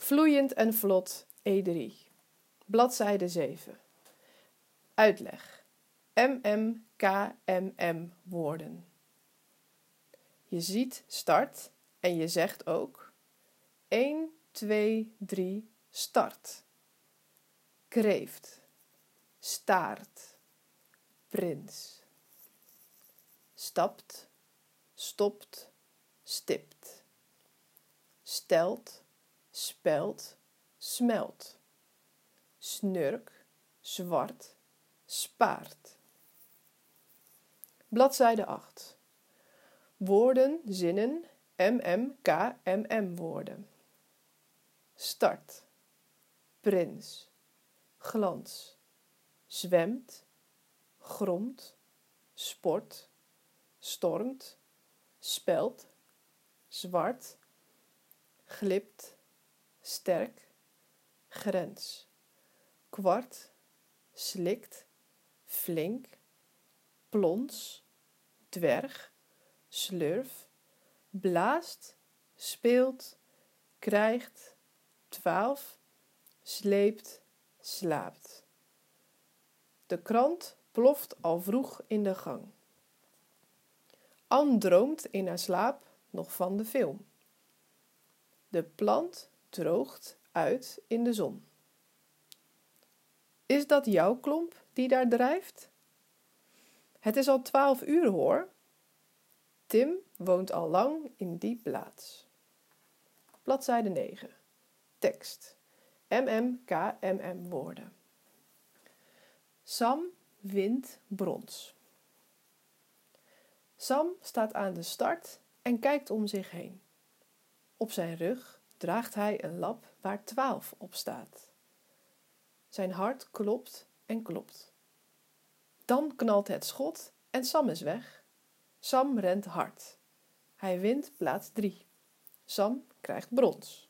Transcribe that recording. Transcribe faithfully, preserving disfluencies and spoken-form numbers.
Vloeiend en vlot, E drie. Bladzijde zeven. Uitleg. M M K M M woorden. Je ziet start en je zegt ook een, twee, drie, start. Kreeft, staart, prins. Stapt, stopt, stipt. Stelt, spelt, smelt. Snurk, zwart, spaart. Bladzijde acht. Woorden, zinnen, M M K M M woorden. Start, prins, glans, zwemt, gromt, sport, stormt, spelt, zwart, glipt, sterk, grens, kwart, slikt, flink, plons, dwerg, slurf, blaast, speelt, krijgt, twaalf, sleept, slaapt. De krant ploft al vroeg in de gang. Ann droomt in haar slaap nog van de film. De plant droogt uit in de zon. Is dat jouw klomp die daar drijft? Het is al twaalf uur hoor. Tim woont al lang in die plaats. Bladzijde negen. Tekst. M M K M M woorden. Sam wint brons. Sam staat aan de start en kijkt om zich heen. Op zijn rug draagt hij een lap waar twaalf op staat. Zijn hart klopt en klopt. Dan knalt het schot en Sam is weg. Sam rent hard. Hij wint plaats drie. Sam krijgt brons.